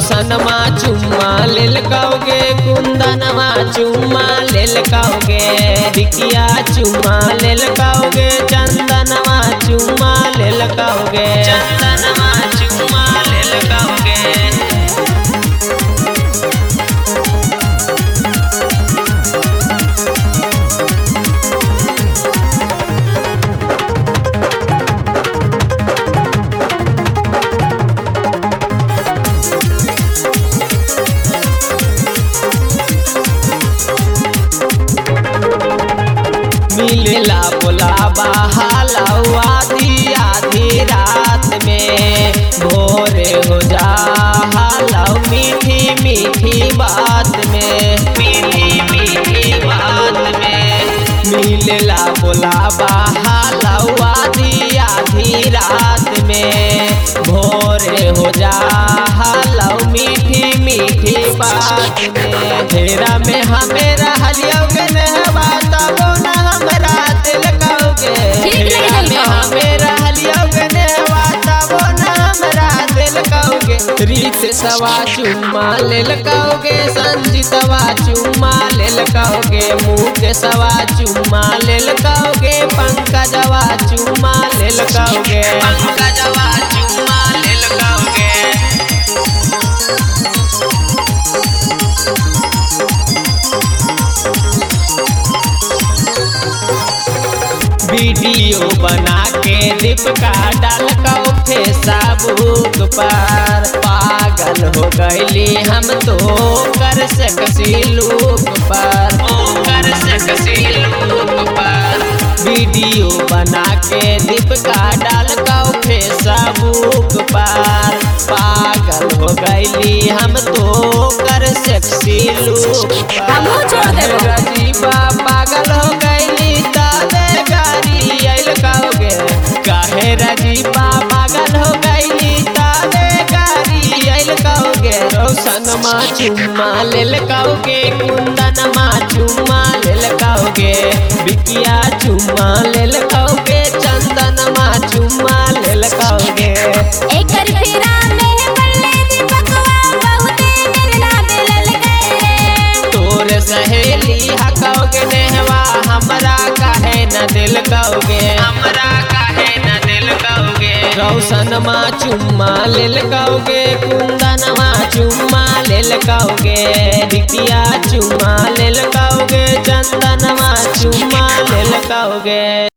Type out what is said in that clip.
रौशनमा चुम्मा लेल कहोगे, कुंदनमा चुम्मा लेल कहोगे, बिकिया चुम्मा लेल कहोगे, चंदनमा चुम्मा लेल कहोगे, चंदनमा चुम्मा लेल कहोगे। मिलला बुलावा हालावा आधी आधी रात में, भोरे हो जा हालाव मीठी मीठी बात में, मीठी मीठी बात में। मिलला बुलावा हालावा आधी आधी रात में, भोरे हो जा हालाव मीठी मीठी बात में। तेरा में हमें रहलियोगे नहवा तबो न हमरा दिल कहोगे, तेरा में हमें रहलियोगे नहवा तबो न हमरा दिल कहोगे। रीत सवा चुम्मा लेल कहोगे, संजीतवा चुम्मा लेल कहोगे, मुँह सवा चुम्मा लेल कहोगे, पंकजवा चुम्मा लेल कहोगे, पंकजवा चुम्मा लेल कहोगे। वीडियो बना के दीपका डाल कहो फेसबुक पर, पागल हो गईली हम तो कर सकसी लूक पर, ओ कर सकसी लूक पर। वीडियो बना के दीपका डाल कहो फेसबुक पर, पागल हो गईली हम तो कर सकसी लूक पर। राजीवा पागल हो गईली तादे गारी आइल कहोगे, काहे राजीवा पागल हो गईली तादे गारी आइल कहोगे। रौशनमा चुम्मा लेल कहोगे, कुंदनमा चुम्मा लेल कहोगे, बिकिया चुम्मा लेल कहोगे, चंदनमा चुम्मा लेल कहोगे। एकर फेरा में पल्ले दीपकवा बहुते मिलना मिलल गए। तोर सहेली हकहोगे नेहवा हमरा काहे न दिल कहोगे, हमरा काहे न दिल कहोगे। रौशनमा चुम्मा लेल कहोगे, कुंदनमा चुम्मा लेल कहोगे, बिकिया चुम्मा लेल कहोगे, चंदनमा चुम्मा लेल कहोगे।